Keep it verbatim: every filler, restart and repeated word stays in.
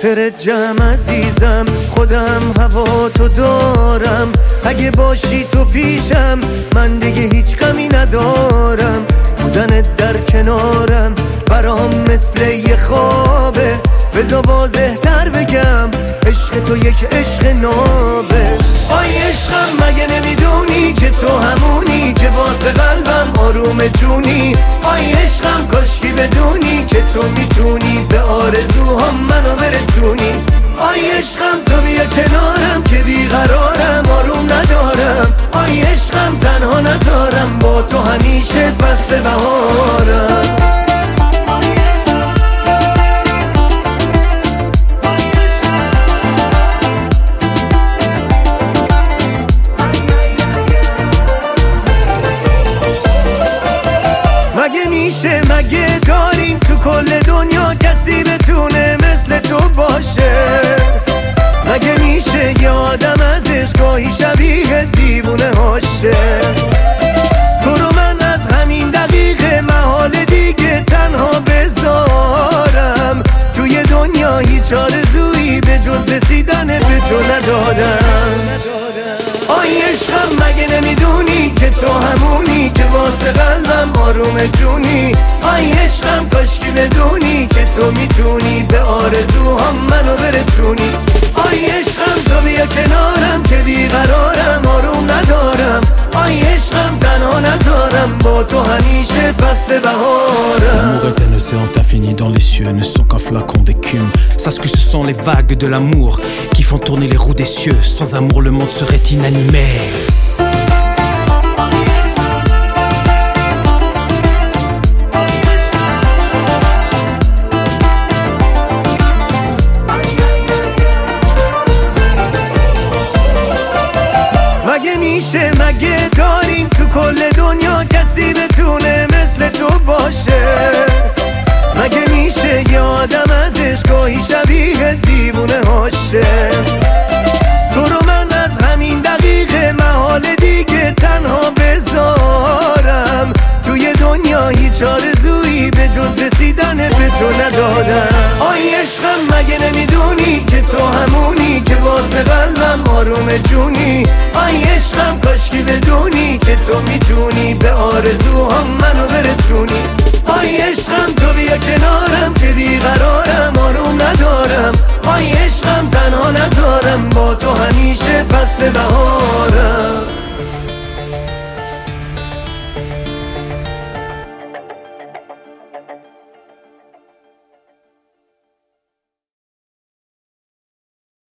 خاطر جمع عزیزم، خودم هوا تو دارم. اگه باشی تو پیشم من دیگه هیچ غمی ندارم. بودنت در کنارم برام مثل یه خوابه. بذار واضح تر بگم عشق تو یک عشق نابه. آی عشقم مگه نمیدونی که تو همونی که واسه قلبم آروم جونی. آی عشقم کاشکی بدونی که تو میتونی به آرزوهام منو برسونی. آی عشقم تو بیا کنارم که بیقرارم، آروم ندارم. آی عشقم تنها نذارم، با تو همیشه فصل بهارم. مگه میشه، مگه داریم تو کل دنیا کسی بتونه مثل تو باشه؟ مگه میشه یه آدم ازش گاهی شبیه دیوونه هاشه؟ تو رو من از همین دقیقه محال دیگه تنها بذارم. توی دنیا هیچ آرزویی به جز رسیدن به تو ندارم. آی عشقم مگه نمیدونی که تو همونی که واسه قلبم آروم جونی. آی عشقم کاشکی بدونی که تو میتونی به آرزوهام منو برسونی. آی عشقم تو بیا کنارم که بیقرارم، آروم ندارم. آی عشقم تنها نذارم، با تو همیشه فصل بهارم. L'amour est un océan infini dans les cieux, ne sont qu'un flacon d'écume. Sache que ce sont les vagues de l'amour qui font tourner les roues des cieux. Sans amour le monde serait inanimé. مگه میشه، مگه داریم تو کل دنیا کسی بتونه مثل تو باشه؟ مگه میشه یه آدم ازش گاهی شبیه دیوونه هاشه؟ تو رو من از همین دقیقه محال دیگه تنها بذارم. توی دنیا هیچ آرزویی به جز رسیدن به تو ندارم. آی عشقم مگه نمیدونی که تو همونی که واسه قلبم آروم جونی. آی عشقم کاشکی بدونی که تو میتونی به آرزوهام منو برسونی. آی عشقم تو بیا کنار